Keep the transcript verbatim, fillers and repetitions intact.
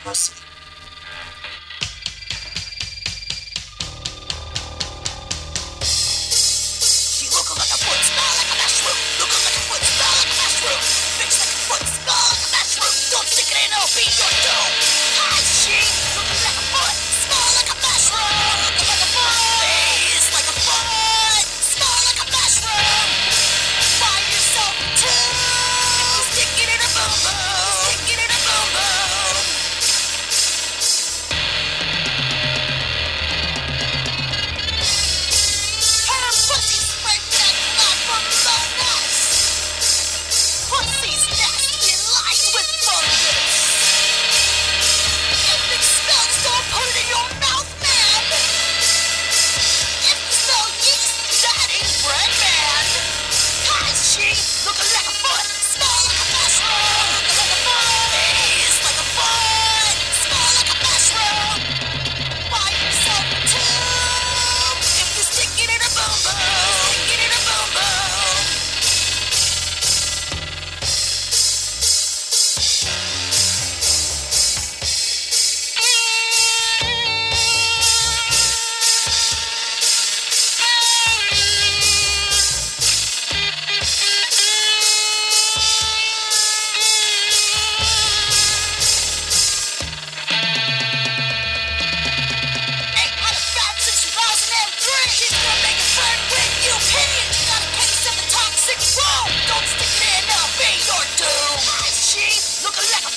pussy. She looking like a foot, smell like a mushroom. Looking like a foot, smell like a mushroom. Bitch like a foot, smell like a mushroom. Don't stick it in, I'll be your doom. Hi, she looking like a foot, smell like a mushroom. Looking like a foot, face like a foot, smell like a mushroom. Buy yourself a tube. Stick it in a boom boom. Stick it in a boom boom. Her pussy spread that blood from the nuts. Pussy's nasty and lined with fungus. If it smells, don't put it in your mouth, man. If you smell yeast, that ain't bread, man. Hi, she looking like a foot, smell like a mushroom. Looking like a foot, face like a foot, smell like a mushroom. Buy yourself a tube. If you stick it in a boom boom, stick it in a boom boom. Ain't had a fat since two thousand three. She's gonna make a friend when you pee. She got a case of the toxic room. Don't stick it in, I'll be your doom. She looking like a